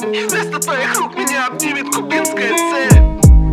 И вместо твоих рук меня обнимет кубинская цель.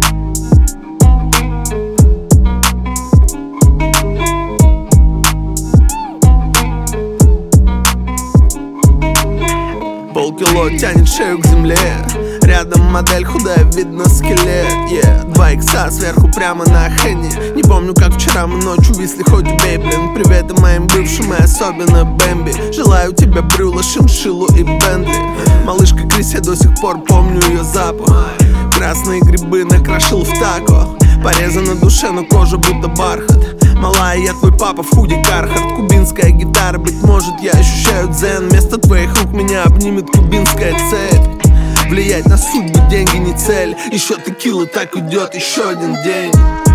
Полкило тянет шею к земле. Рядом модель худая, видно скелет. 2 икса сверху прямо на Хенни. Не помню, как вчера мы ночью висли, хоть убей, блин. Привет и моим бывшим, и особенно Бэмби. Желаю тебе брюла, шиншиллу и Бентли. Малышка Крис, я до сих пор помню ее запах. Красные грибы накрошил в тако. Пореза на душе, но кожа будто бархат. Малая, я твой папа в худи Кархард. Кубинская гитара, быть может, я ощущаю дзен. Вместо твоих рук меня обнимет кубинская цель. Влиять на судьбу, деньги не цель. Еще текила, так уйдет еще один день.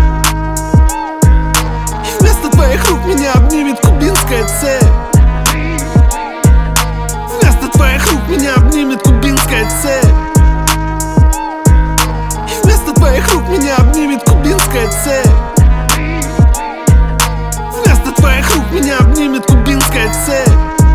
И вместо твоих рук меня обнимет кубинская цель. Вместо твоих рук меня обнимет кубинская цель. И вместо твоих рук меня обнимет кубинская цель. Вместо твоих рук меня обнимет кубинская цель.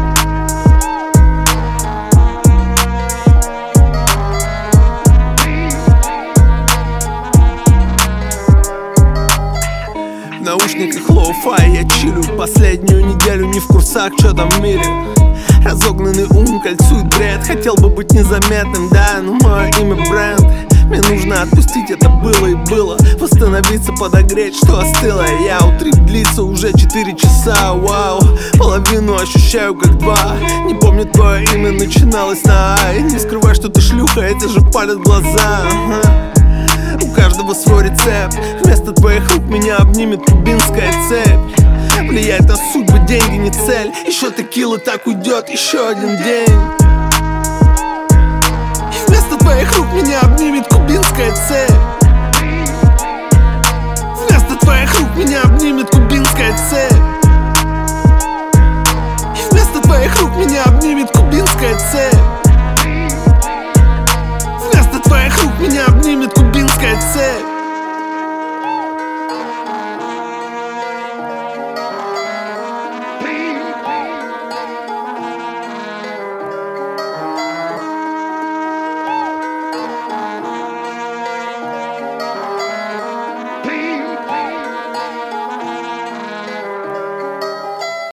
В наушниках лоу-фай я чилю. Последнюю неделю не в курсах, что там в мире. Разогнанный ум кольцует бред. Хотел бы быть незаметным, да, но мое имя бренд. Мне нужно отпустить, это было и было. Восстановиться, подогреть, что остыло. Я утрип длится уже 4 часа, вау. Половину ощущаю как 2. Не помню твое имя, начиналось на А. И не скрывай, что ты шлюха, это же палят глаза. У каждого свой рецепт. Вместо твоих рук меня обнимет кубинская цепь. Влияет на судьбу, деньги не цель. Еще текила, так уйдет еще один день. И вместо твоих рук меня обнимет кубинская цель. Вместо твоих рук меня обнимет кубинская цель.